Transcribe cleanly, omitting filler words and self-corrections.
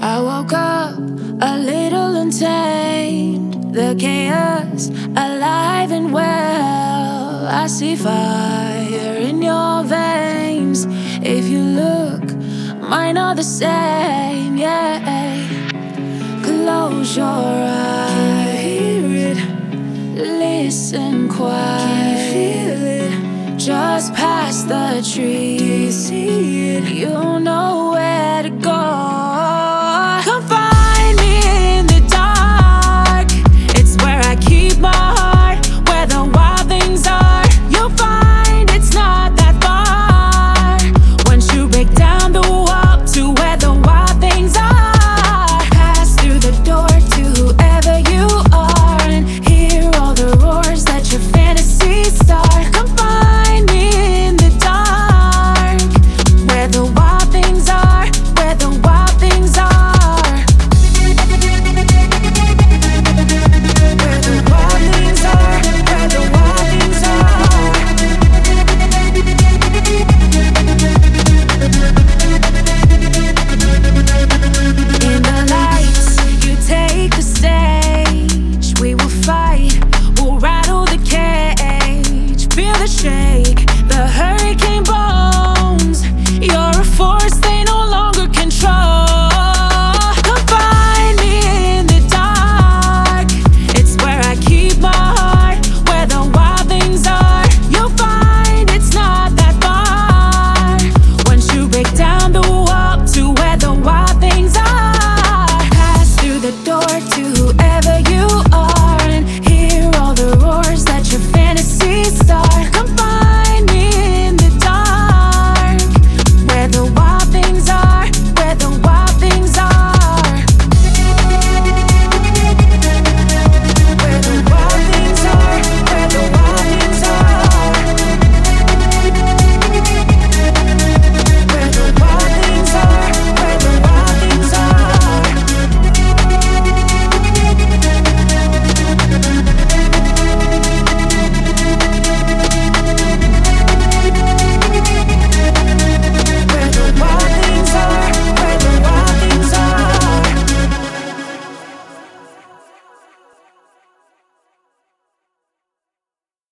I woke up a little untamed, the chaos alive and well. I see fire in your veins. If you look, mine are the same, yeah. Close your eyes. Can you hear it? Listen quiet. Can you feel it? Just past the trees. Do you see it? You know where to go. Come find me in the dark. It's where I keep my heart, where the wild things are. You'll find it's not that far. Once you break down the wall to where the wild things are, pass through the door to whoever you are and hear all the roars that your fantasies start. Come find me in the dark, where the wild things are, where the wild things are. Where the wild things are, where the wild things are. In the lights, you take the stage. We will fight, we'll rattle the cage. Feel the shake, the hurt